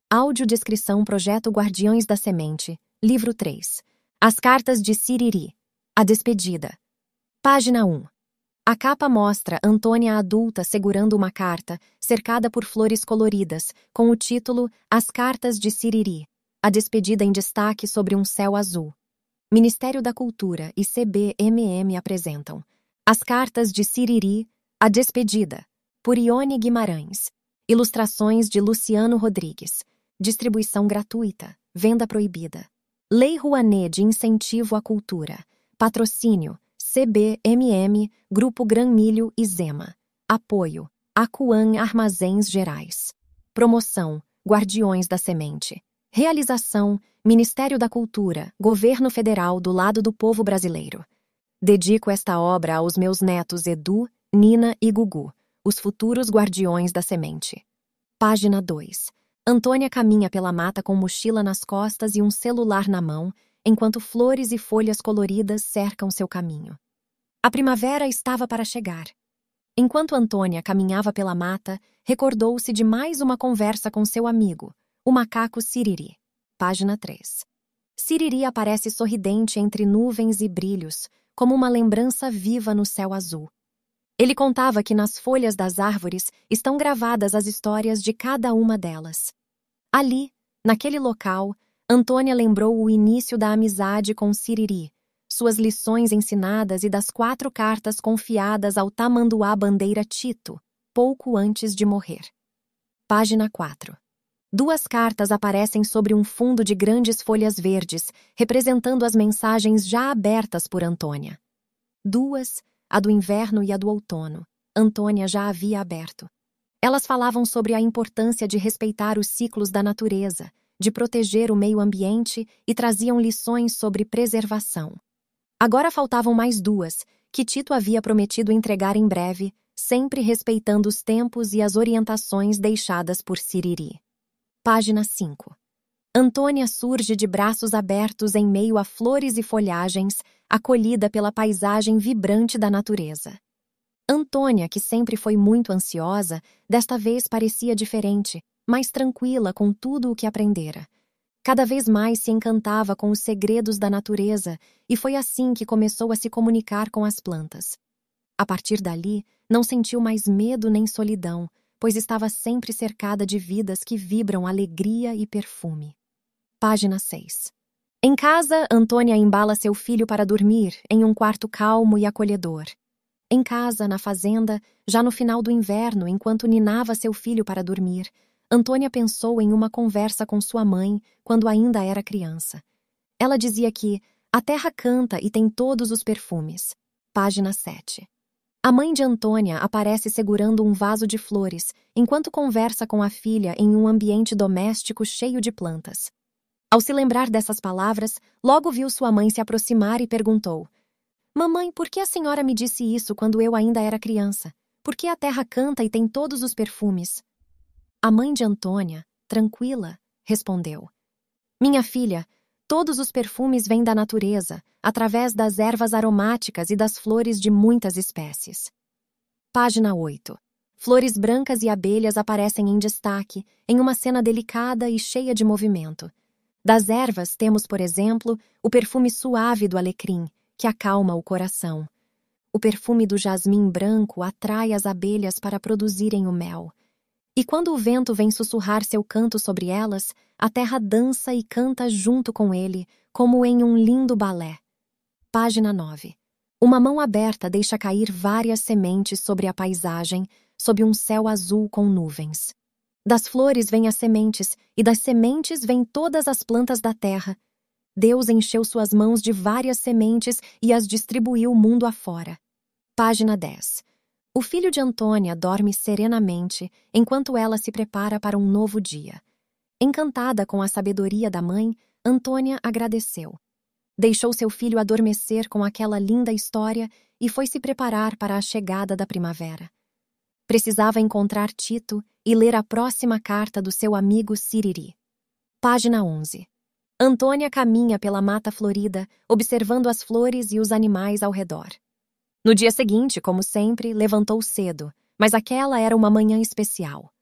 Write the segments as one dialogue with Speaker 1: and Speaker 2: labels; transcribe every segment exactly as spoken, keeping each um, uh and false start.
Speaker 1: Audiodescrição Projeto Guardiões da Semente, Livro três. As Cartas de Siriri. A Despedida. Página um. A capa mostra Antônia adulta segurando uma carta, cercada por flores coloridas, com o título As Cartas de Siriri. A despedida em destaque sobre um céu azul. Ministério da Cultura e C B M M apresentam As Cartas de Siriri, A Despedida, por Ione Guimarães. Ilustrações de Luciano Rodrigues. Distribuição gratuita. Venda proibida. Lei Rouanet de Incentivo à Cultura. Patrocínio. C B M M, Grupo Gran Milho e Zema. Apoio. Acuan Armazéns Gerais. Promoção. Guardiões da Semente. Realização. Ministério da Cultura, Governo Federal do lado do povo brasileiro. Dedico esta obra aos meus netos Edu, Nina e Gugu, os futuros guardiões da semente. Página dois. Antônia caminha pela mata com mochila nas costas e um celular na mão, enquanto flores e folhas coloridas cercam seu caminho. A primavera estava para chegar. Enquanto Antônia caminhava pela mata, recordou-se de mais uma conversa com seu amigo, o macaco Siriri. Página três. Siriri aparece sorridente entre nuvens e brilhos, como uma lembrança viva no céu azul. Ele contava que nas folhas das árvores estão gravadas as histórias de cada uma delas. Ali, naquele local, Antônia lembrou o início da amizade com Siriri, suas lições ensinadas e das quatro cartas confiadas ao tamanduá bandeira Tito, pouco antes de morrer. Página quatro. Duas cartas aparecem sobre um fundo de grandes folhas verdes, representando as mensagens já abertas por Antônia. Duas, a do inverno e a do outono, Antônia já havia aberto. Elas falavam sobre a importância de respeitar os ciclos da natureza, de proteger o meio ambiente e traziam lições sobre preservação. Agora faltavam mais duas, que Tito havia prometido entregar em breve, sempre respeitando os tempos e as orientações deixadas por Siriri. Página cinco. Antônia surge de braços abertos em meio a flores e folhagens, acolhida pela paisagem vibrante da natureza. Antônia, que sempre foi muito ansiosa, desta vez parecia diferente, mais tranquila com tudo o que aprendera. Cada vez mais se encantava com os segredos da natureza e foi assim que começou a se comunicar com as plantas. A partir dali, não sentiu mais medo nem solidão, pois estava sempre cercada de vidas que vibram alegria e perfume. Página seis. Em casa, Antônia embala seu filho para dormir, em um quarto calmo e acolhedor. Em casa, na fazenda, já no final do inverno, enquanto ninava seu filho para dormir, Antônia pensou em uma conversa com sua mãe quando ainda era criança. Ela dizia que a terra canta e tem todos os perfumes. Página sete. A mãe de Antônia aparece segurando um vaso de flores, enquanto conversa com a filha em um ambiente doméstico cheio de plantas. Ao se lembrar dessas palavras, logo viu sua mãe se aproximar e perguntou: "Mamãe, por que a senhora me disse isso quando eu ainda era criança? Por que a terra canta e tem todos os perfumes?" A mãe de Antônia, tranquila, respondeu: "Minha filha, todos os perfumes vêm da natureza, através das ervas aromáticas e das flores de muitas espécies." Página oito. Flores brancas e abelhas aparecem em destaque, em uma cena delicada e cheia de movimento. Das ervas temos, por exemplo, o perfume suave do alecrim, que acalma o coração. O perfume do jasmim branco atrai as abelhas para produzirem o mel. E quando o vento vem sussurrar seu canto sobre elas, a terra dança e canta junto com ele, como em um lindo balé. Página nove. Uma mão aberta deixa cair várias sementes sobre a paisagem, sob um céu azul com nuvens. Das flores vêm as sementes, e das sementes vêm todas as plantas da terra. Deus encheu suas mãos de várias sementes e as distribuiu mundo afora. Página dez. O filho de Antônia dorme serenamente, enquanto ela se prepara para um novo dia. Encantada com a sabedoria da mãe, Antônia agradeceu. Deixou seu filho adormecer com aquela linda história e foi se preparar para a chegada da primavera. Precisava encontrar Tito e ler a próxima carta do seu amigo Siriri. Página onze. Antônia caminha pela mata florida, observando as flores e os animais ao redor. No dia seguinte, como sempre, levantou cedo, mas aquela era uma manhã especial.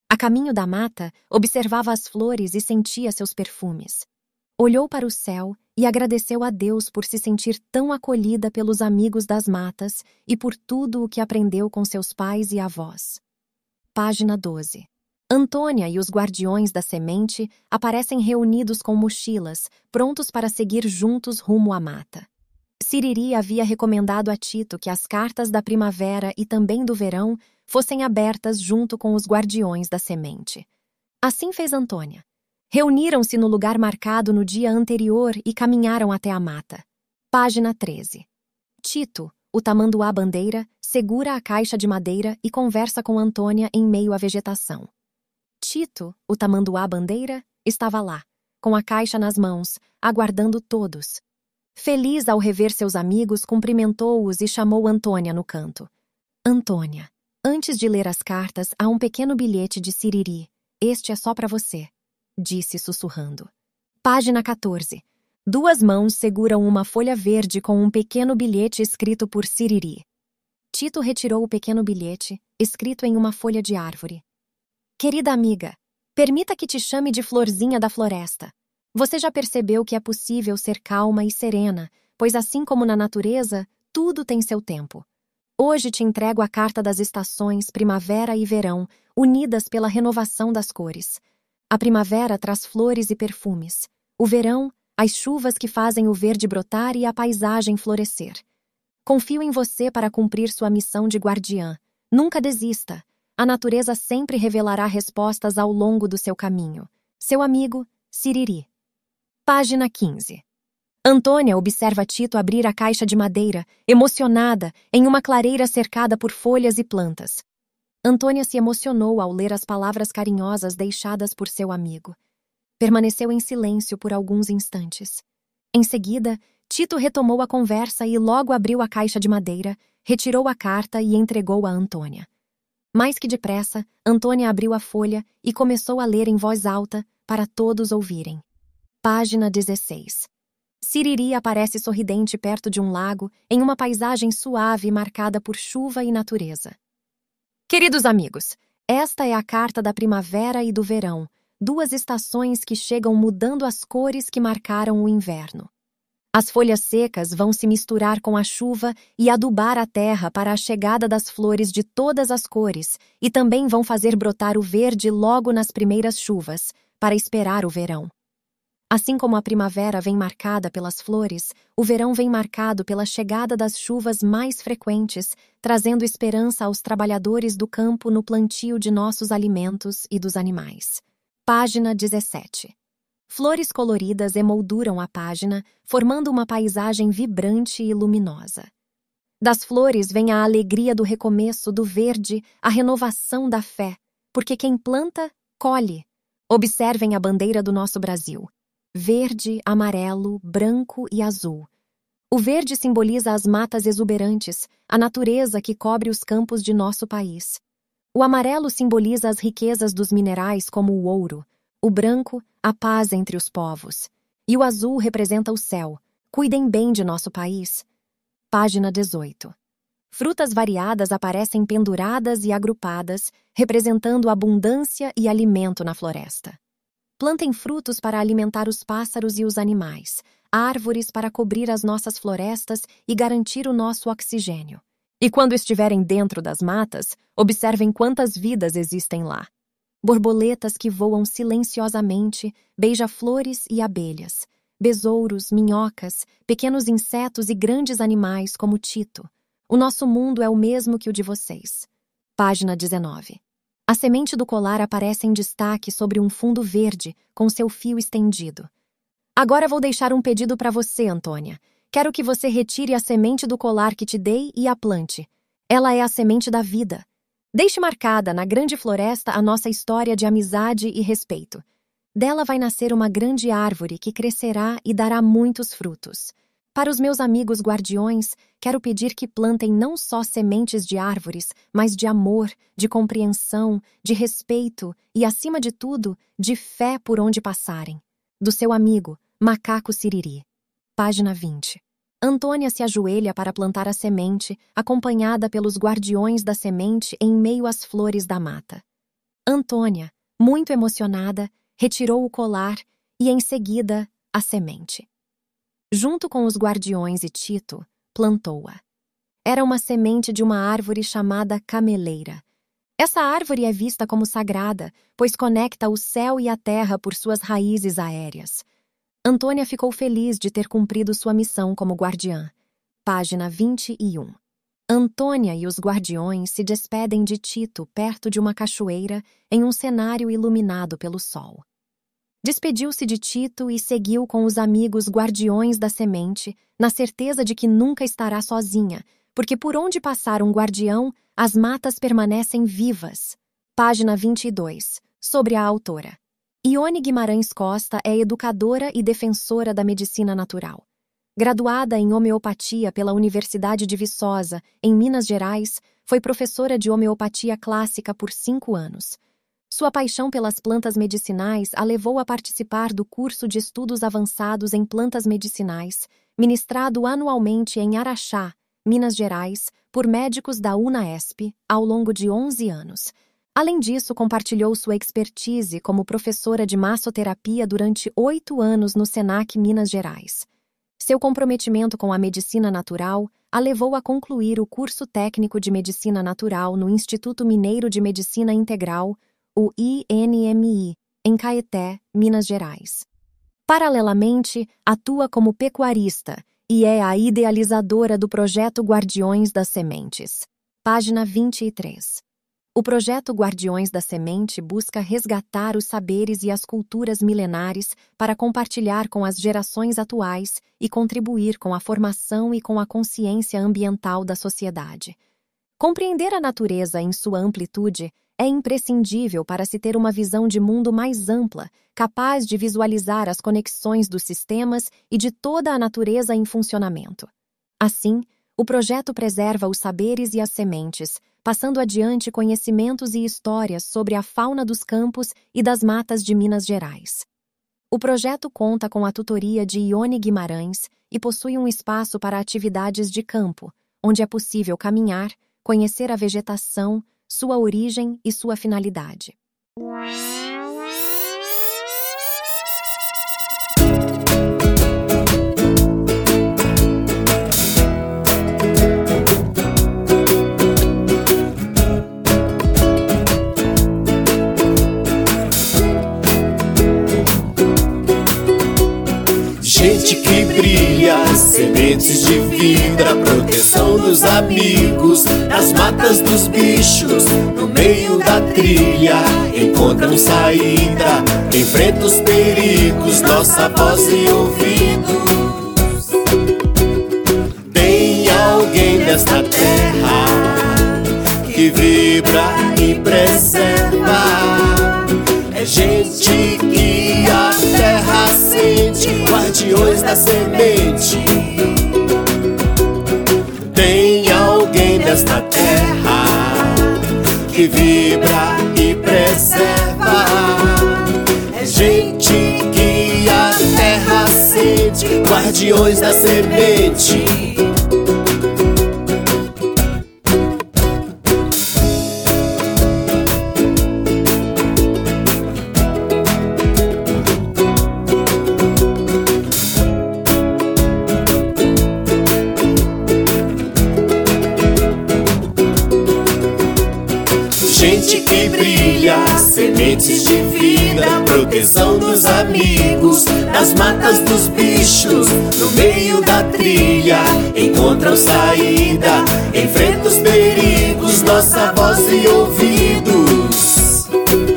Speaker 1: A caminho da mata, observava as flores e sentia seus perfumes. Olhou para o céu e agradeceu a Deus por se sentir tão acolhida pelos amigos das matas e por tudo o que aprendeu com seus pais e avós. Página doze. Antônia e os guardiões da semente aparecem reunidos com mochilas, prontos para seguir juntos rumo à mata. Siriri havia recomendado a Tito que as cartas da primavera e também do verão fossem abertas junto com os guardiões da semente. Assim fez Antônia. Reuniram-se no lugar marcado no dia anterior e caminharam até a mata. Página treze. Tito, o tamanduá-bandeira, segura a caixa de madeira e conversa com Antônia em meio à vegetação. Tito, o tamanduá-bandeira, estava lá, com a caixa nas mãos, aguardando todos. Feliz ao rever seus amigos, cumprimentou-os e chamou Antônia no canto. Antônia, antes de ler as cartas, há um pequeno bilhete de Siriri. Este é só para você, disse sussurrando. Página quatorze. Duas mãos seguram uma folha verde com um pequeno bilhete escrito por Siriri. Tito retirou o pequeno bilhete, escrito em uma folha de árvore. Querida amiga, permita que te chame de Florzinha da Floresta. Você já percebeu que é possível ser calma e serena, pois assim como na natureza, tudo tem seu tempo. Hoje te entrego a carta das estações, primavera e verão, unidas pela renovação das cores. A primavera traz flores e perfumes. O verão, as chuvas que fazem o verde brotar e a paisagem florescer. Confio em você para cumprir sua missão de guardiã. Nunca desista. A natureza sempre revelará respostas ao longo do seu caminho. Seu amigo, Siriri. Página quinze. Antônia observa Tito abrir a caixa de madeira, emocionada, em uma clareira cercada por folhas e plantas. Antônia se emocionou ao ler as palavras carinhosas deixadas por seu amigo. Permaneceu em silêncio por alguns instantes. Em seguida, Tito retomou a conversa e logo abriu a caixa de madeira, retirou a carta e entregou a Antônia. Mais que depressa, Antônia abriu a folha e começou a ler em voz alta para todos ouvirem. Página dezesseis. Siriri aparece sorridente perto de um lago, em uma paisagem suave marcada por chuva e natureza. Queridos amigos, esta é a carta da primavera e do verão, duas estações que chegam mudando as cores que marcaram o inverno. As folhas secas vão se misturar com a chuva e adubar a terra para a chegada das flores de todas as cores e também vão fazer brotar o verde logo nas primeiras chuvas, para esperar o verão. Assim como a primavera vem marcada pelas flores, o verão vem marcado pela chegada das chuvas mais frequentes, trazendo esperança aos trabalhadores do campo no plantio de nossos alimentos e dos animais. Página dezessete. Flores coloridas emolduram a página, formando uma paisagem vibrante e luminosa. Das flores vem a alegria do recomeço, do verde, a renovação da fé, porque quem planta, colhe. Observem a bandeira do nosso Brasil. Verde, amarelo, branco e azul. O verde simboliza as matas exuberantes, a natureza que cobre os campos de nosso país. O amarelo simboliza as riquezas dos minerais como o ouro. O branco, a paz entre os povos. E o azul representa o céu. Cuidem bem de nosso país. Página dezoito. Frutas variadas aparecem penduradas e agrupadas, representando abundância e alimento na floresta. Plantem frutos para alimentar os pássaros e os animais, árvores para cobrir as nossas florestas e garantir o nosso oxigênio. E quando estiverem dentro das matas, observem quantas vidas existem lá. Borboletas que voam silenciosamente, beija-flores e abelhas, besouros, minhocas, pequenos insetos e grandes animais como Tito. O nosso mundo é o mesmo que o de vocês. Página dezenove. A semente do colar aparece em destaque sobre um fundo verde, com seu fio estendido. Agora vou deixar um pedido para você, Antônia. Quero que você retire a semente do colar que te dei e a plante. Ela é a semente da vida. Deixe marcada na grande floresta a nossa história de amizade e respeito. Dela vai nascer uma grande árvore que crescerá e dará muitos frutos. Para os meus amigos guardiões, quero pedir que plantem não só sementes de árvores, mas de amor, de compreensão, de respeito e, acima de tudo, de fé por onde passarem. Do seu amigo, Macaco Siriri. Página vinte. Antônia se ajoelha para plantar a semente, acompanhada pelos guardiões da semente em meio às flores da mata. Antônia, muito emocionada, retirou o colar e, em seguida, a semente. Junto com os guardiões e Tito, plantou-a. Era uma semente de uma árvore chamada cameleira. Essa árvore é vista como sagrada, pois conecta o céu e a terra por suas raízes aéreas. Antônia ficou feliz de ter cumprido sua missão como guardiã. Página vinte e um. Antônia e os guardiões se despedem de Tito perto de uma cachoeira em um cenário iluminado pelo sol. Despediu-se de Tito e seguiu com os amigos guardiões da semente, na certeza de que nunca estará sozinha, porque por onde passar um guardião, as matas permanecem vivas. Página vinte e dois. Sobre a autora. Ione Guimarães Costa é educadora e defensora da medicina natural. Graduada em homeopatia pela Universidade de Viçosa, em Minas Gerais, foi professora de homeopatia clássica por cinco anos. Sua paixão pelas plantas medicinais a levou a participar do curso de estudos avançados em plantas medicinais, ministrado anualmente em Araxá, Minas Gerais, por médicos da UNAESP, ao longo de onze anos. Além disso, compartilhou sua expertise como professora de massoterapia durante oito anos no SENAC Minas Gerais. Seu comprometimento com a medicina natural a levou a concluir o curso técnico de medicina natural no Instituto Mineiro de Medicina Integral, o I N M I, em Caeté, Minas Gerais. Paralelamente, atua como pecuarista e é a idealizadora do projeto Guardiões das Sementes. Página vinte e três. O projeto Guardiões da Semente busca resgatar os saberes e as culturas milenares para compartilhar com as gerações atuais e contribuir com a formação e com a consciência ambiental da sociedade. Compreender a natureza em sua amplitude é imprescindível para se ter uma visão de mundo mais ampla, capaz de visualizar as conexões dos sistemas e de toda a natureza em funcionamento. Assim, o projeto preserva os saberes e as sementes, passando adiante conhecimentos e histórias sobre a fauna dos campos e das matas de Minas Gerais. O projeto conta com a tutoria de Ione Guimarães e possui um espaço para atividades de campo, onde é possível caminhar, conhecer a vegetação, sua origem e sua finalidade.
Speaker 2: Gente que brilha, sementes de vida, proteção dos amigos, nas matas dos bichos, no meio da trilha, encontram saída, enfrenta os perigos, nossa voz e ouvidos. Tem alguém nesta terra que vibra e preserva. É gente que a terra sente, guardiões da semente. Tem alguém nesta terra que vibra e preserva. É gente que a terra sente, guardiões da semente. Gente que brilha, sementes de vida, proteção dos amigos, nas matas dos bichos, no meio da trilha, encontram saída, enfrenta os perigos, nossa voz e ouvidos.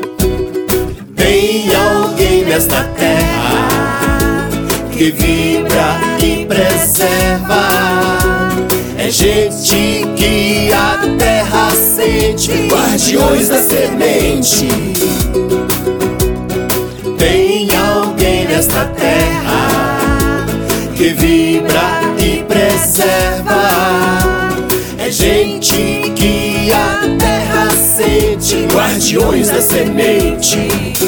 Speaker 2: Tem alguém nesta terra que vibra e preserva. É gente que a terra sente, guardiões da semente. Tem alguém nesta terra que vibra e preserva. É gente que a terra sente, guardiões da semente.